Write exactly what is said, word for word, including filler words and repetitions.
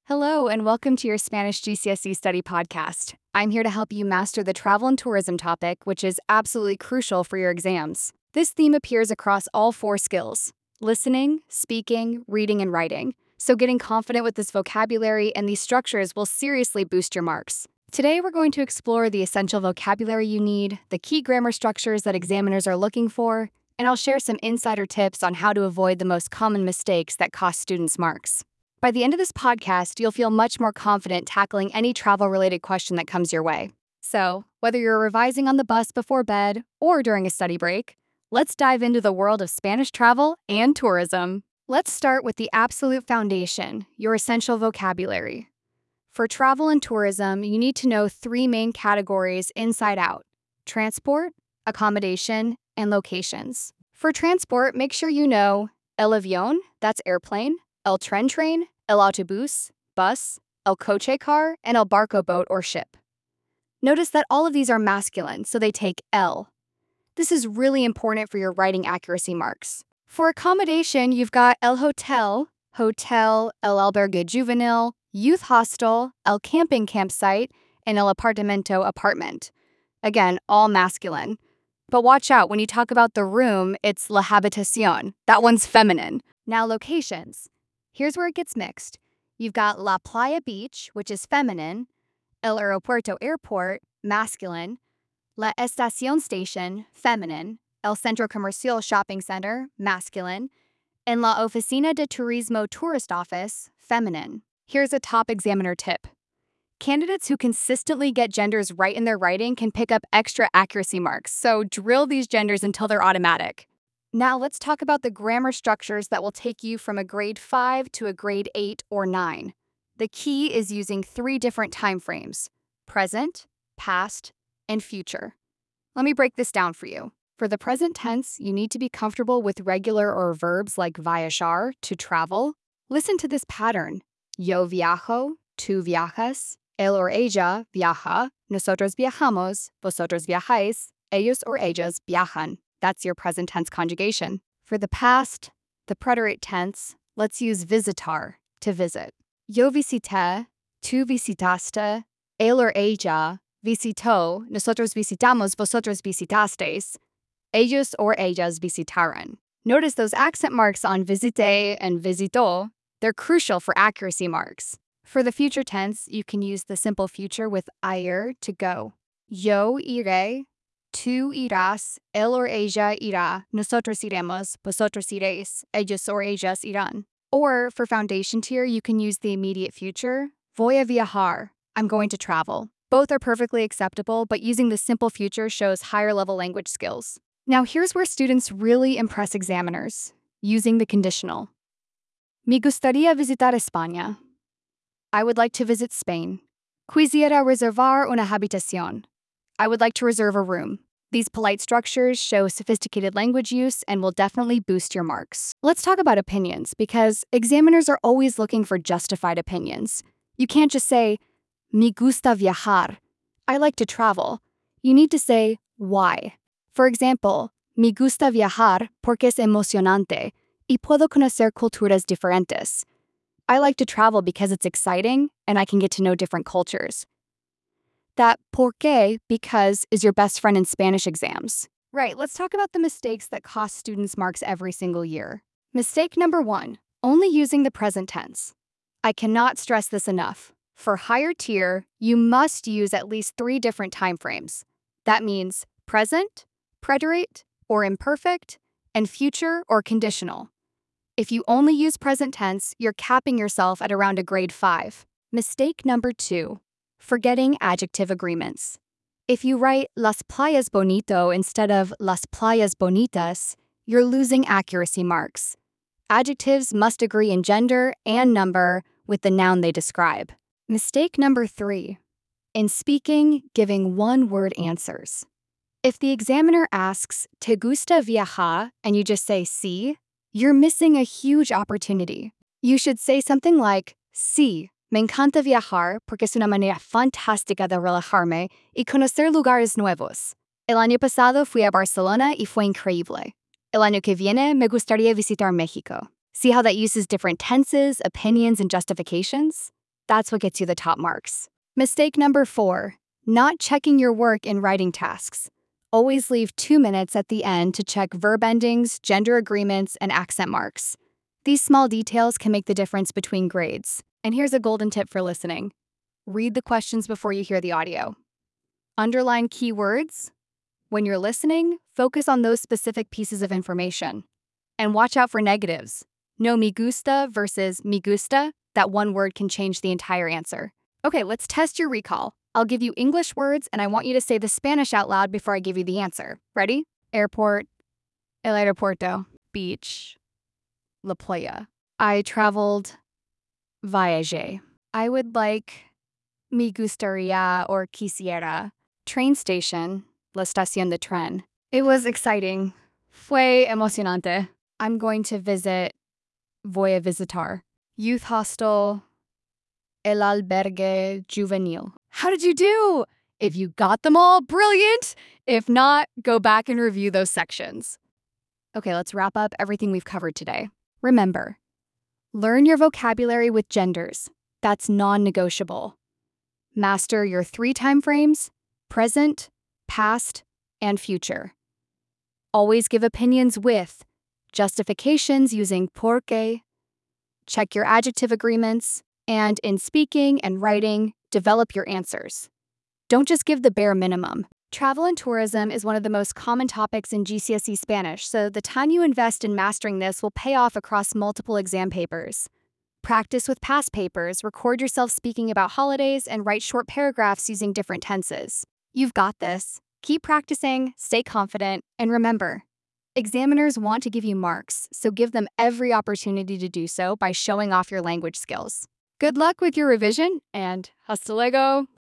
Hello, and welcome to your Spanish G C S E Study Podcast. I'm here to help you master the travel and tourism topic, which is absolutely crucial for your exams. This theme appears across all four skills: listening, speaking, reading, and writing. So getting confident with this vocabulary and these structures will seriously boost your marks. Today, we're going to explore the essential vocabulary you need, the key grammar structures that examiners are looking for, and I'll share some insider tips on how to avoid the most common mistakes that cost students marks. By the end of this podcast, you'll feel much more confident tackling any travel-related question that comes your way. So, whether you're revising on the bus before bed or during a study break, let's dive into the world of Spanish travel and tourism. Let's start with the absolute foundation, your essential vocabulary. For travel and tourism, you need to know three main categories inside out: transport, accommodation, and locations. For transport, make sure you know el avión, that's airplane, el tren train, el autobús, bus, el coche car, and el barco boat or ship. Notice that all of these are masculine, so they take el. This is really important for your writing accuracy marks. For accommodation, you've got el hotel, hotel, el albergue juvenil, youth hostel, el camping campsite, and el apartamento apartment. Again, all masculine. But watch out, when you talk about the room, it's la habitación. That one's feminine. Now locations. Here's where it gets mixed. You've got La Playa Beach, which is feminine, El Aeropuerto Airport, masculine, La Estación Station, feminine, El Centro Comercial Shopping Center, masculine, and La Oficina de Turismo Tourist Office, feminine. Here's a top examiner tip. Candidates who consistently get genders right in their writing can pick up extra accuracy marks, so drill these genders until they're automatic. Now let's talk about the grammar structures that will take you from a grade five to a grade eight or nine. The key is using three different time frames: present, past, and future. Let me break this down for you. For the present tense, you need to be comfortable with regular or verbs like viajar, to travel. Listen to this pattern. Yo viajo, tú viajas, él or ella viaja, nosotros viajamos, vosotros viajáis, ellos or ellas viajan. That's your present tense conjugation. For the past, the preterite tense, let's use visitar, to visit. Yo visité, tú visitaste, él or ella visitó, nosotros visitamos, vosotros visitasteis, ellos or ellas visitaron. Notice those accent marks on visité and visitó. They're crucial for accuracy marks. For the future tense, you can use the simple future with ir, to go. Yo iré, tú irás, él or ella irá, nosotros iremos, vosotros iréis, ellos or ellas irán. Or for foundation tier, you can use the immediate future, voy a viajar, I'm going to travel. Both are perfectly acceptable, but using the simple future shows higher level language skills. Now here's where students really impress examiners, using the conditional. Me gustaría visitar España. I would like to visit Spain. Quisiera reservar una habitación. I would like to reserve a room. These polite structures show sophisticated language use and will definitely boost your marks. Let's talk about opinions, because examiners are always looking for justified opinions. You can't just say, me gusta viajar. I like to travel. You need to say, why. For example, me gusta viajar porque es emocionante y puedo conocer culturas diferentes. I like to travel because it's exciting and I can get to know different cultures. That porque, because, is your best friend in Spanish exams. Right, let's talk about the mistakes that cost students marks every single year. Mistake number one, only using the present tense. I cannot stress this enough. For higher tier, you must use at least three different time frames. That means present, preterite, or imperfect, and future or conditional. If you only use present tense, you're capping yourself at around a grade five. Mistake number two, forgetting adjective agreements. If you write Las Playas Bonito instead of Las Playas Bonitas, you're losing accuracy marks. Adjectives must agree in gender and number with the noun they describe. Mistake number three, in speaking, giving one-word answers. If the examiner asks, ¿Te gusta viajar? And you just say sí, you're missing a huge opportunity. You should say something like, sí, me encanta viajar porque es una manera fantástica de relajarme y conocer lugares nuevos. El año pasado fui a Barcelona y fue increíble. El año que viene me gustaría visitar México. See how that uses different tenses, opinions, and justifications? That's what gets you the top marks. Mistake number four, not checking your work in writing tasks. Always leave two minutes at the end to check verb endings, gender agreements, and accent marks. These small details can make the difference between grades. And here's a golden tip for listening. Read the questions before you hear the audio. Underline keywords. When you're listening, focus on those specific pieces of information. And watch out for negatives. No me gusta versus me gusta. That one word can change the entire answer. Okay, let's test your recall. I'll give you English words and I want you to say the Spanish out loud before I give you the answer. Ready? Airport, el aeropuerto, beach, la playa. I traveled, viajé. I would like, me gustaría or quisiera. Train station, la estación de tren. It was exciting. Fue emocionante. I'm going to visit, voy a visitar. Youth hostel, el albergue juvenil. How did you do? If you got them all, brilliant! If not, go back and review those sections. Okay, let's wrap up everything we've covered today. Remember, learn your vocabulary with genders. That's non-negotiable. Master your three time frames, present, past, and future. Always give opinions with justifications using porque. Check your adjective agreements, and in speaking and writing, develop your answers. Don't just give the bare minimum. Travel and tourism is one of the most common topics in G C S E Spanish, so the time you invest in mastering this will pay off across multiple exam papers. Practice with past papers, record yourself speaking about holidays, and write short paragraphs using different tenses. You've got this. Keep practicing, stay confident, and remember, examiners want to give you marks, so give them every opportunity to do so by showing off your language skills. Good luck with your revision, and hasta luego!